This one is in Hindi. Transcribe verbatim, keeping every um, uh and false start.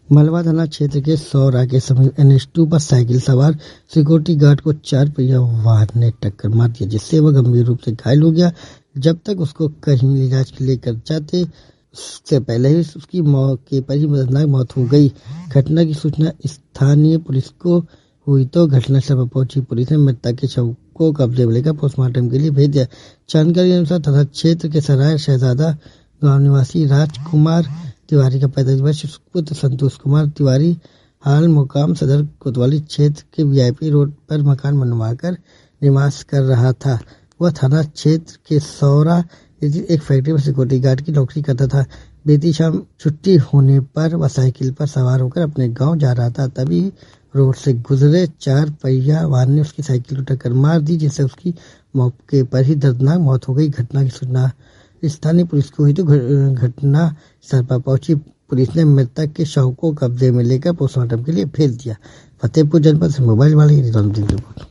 मलबा थाना क्षेत्र के सौरा के समीप एन एच टू पर साइकिल सवार सिक्योरिटी गार्ड को चार पहिया वाहन ने टक्कर मार दिया, जिससे वह गंभीर रूप से घायल हो गया। जब तक उसको कहीं इलाज के लिए कर जाते उससे पहले ही उसकी मौके पर ही दर्दनाक मौत हो गई। घटना की सूचना स्थानीय पुलिस को हुई तो घटनास्थल पर पहुंची पुलिस ने मृतक के शव को कब्जे में लेकर पोस्टमार्टम के लिए भेज दिया। जानकारी के अनुसार थाना क्षेत्र के सराय शहजादा गांव निवासी राजकुमार तिवारी का पैंतालीस वर्षीय पुत्र संतोष कुमार तिवारी हाल मुकाम सदर कोतवाली क्षेत्र के वीआईपी रोड पर मकान बनवाकर निवास कर रहा था। वह थाना क्षेत्र के सौरा एक फैक्ट्री में सिक्योरिटी गार्ड की नौकरी करता था। बीती शाम छुट्टी होने पर वह साइकिल पर सवार होकर अपने गांव जा रहा था, तभी रोड से गुजरे चार पहिया वाहन ने उसकी साइकिल को टक्कर मार दी, जिससे उसकी मौके पर ही दर्दनाक मौत हो गई। घटना की सूचना स्थानीय पुलिस को हुई तो घटना स्थल पर पहुंची पुलिस ने मृतक के शव को कब्जे में लेकर पोस्टमार्टम के लिए भेज दिया। फतेहपुर जनपद से मोबाइल वाले रिपोर्ट।